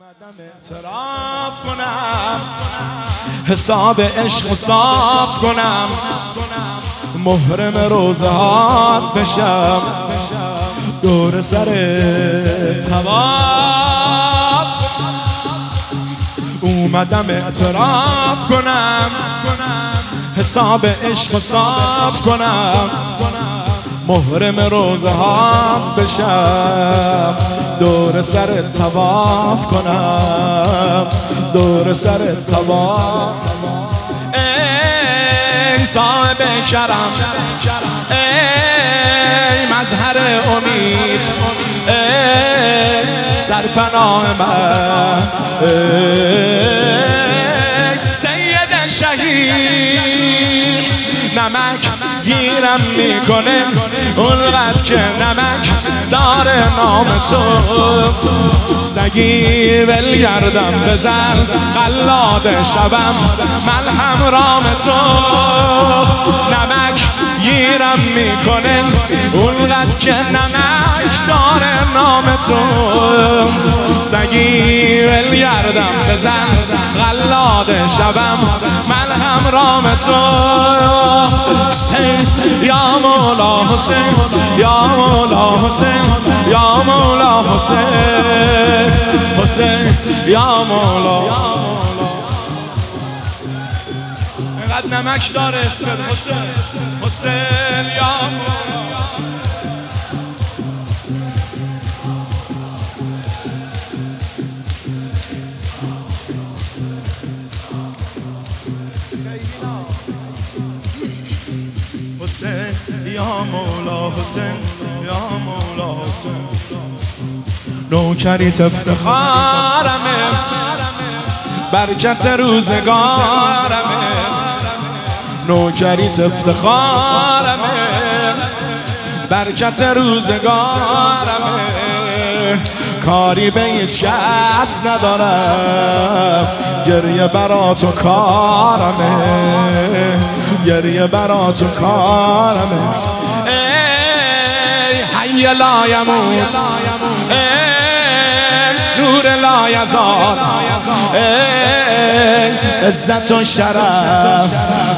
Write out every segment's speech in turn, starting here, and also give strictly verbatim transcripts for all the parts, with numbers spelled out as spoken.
اومدم اعتراف کنم، حساب عشق صاف کنم، محرم روزهات بشم، دور سر طواف. اومدم اعتراف کنم، حساب عشق صاف کنم، محرم روزهات بشم، دور سر طواف کنم، دور سر طواف. ای صاحب کرم، ای مظهر امید، ای سرپناه من، ای سید شهید. نمک گیرم میکنه اونقدر که نمک داره نام تو، سگی ولگردم بزن قلاد شبم ملهم رام تو. نمک گیرم میکنه اونقدر که نمک داره نام تو، سگی ولگردم بزن قلاد شبم ملهم رام تو. حسین یا مولا حسین، یا مولا حسین، یا مولا حسین، حسین یا مولا. اینقدر نمک داره اسمت حسین، حسین یا مولا. حسین یا مولا حسین، یا مولا حسین. نوکریت افتخارمه، برکت روزگارمه. نوکریت افتخارمه، برکت روزگارمه. کاری به هیچ کس ندارم، گریه برا تو کارمه، گریه برا تو کارمه. ای حی لا یموت، ای نور لا یزال، ای عزت و شرف،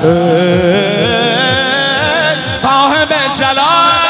ای صاحب جلال.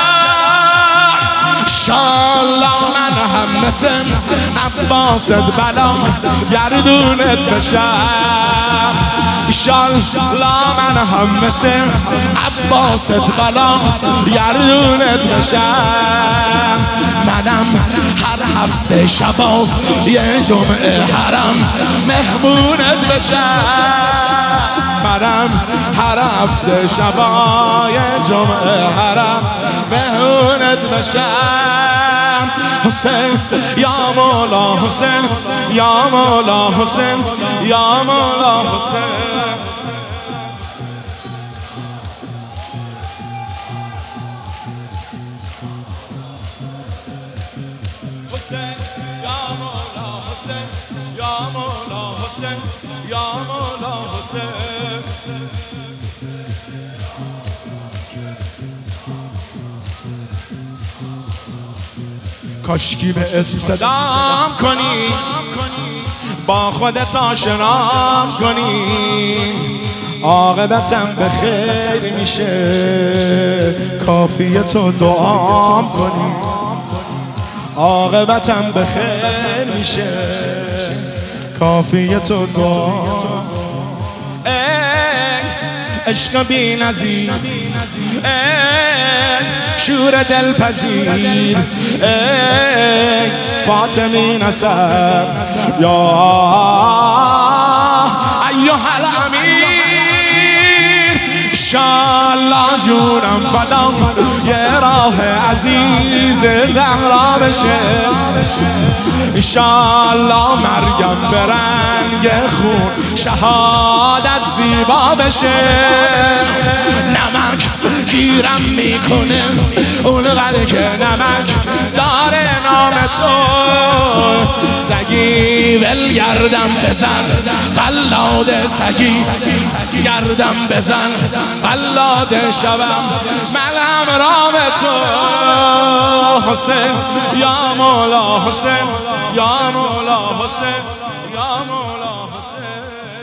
انشالله من هم مثل عباست بلا گردونت بشم، انشالله من هم مثل عباست بلا گردونت بشم. منم هر هفته شبا یه جمعه حرم مهمونت بشم، منم هر هفته شبا یه جمعه حرم مهمونت بشم. حسین یا مولا حسین، یا مولا حسین، یا مولا حسین. حسین یا مولا حسین، یا مولا حسین، یا مولا حسین. کاشکی به اسم صدام کنی، با خودت آشنام کنی، عاقبتم به خیر میشه، کافیه تو دعام کنی. عاقبتم به خیر میشه، کافیه تو دعام. عشق بی نظیر، شور دلپذیر، ای فاطمی نسب، یا ایها الامیر. انشالله جونم فدا یه راه عزیز زهرا بشه، انشالله مریم برن رنگ خون شهادت زیبا بشه. نمک گیرم میکنه اونقدر که نمک داره نام تو. سگی ول گردم بزن قلاد سگی گردم بزن قلاد شبم من همراه تو. حسین یا مولا حسین یا مولا حسین یا مولا حسین.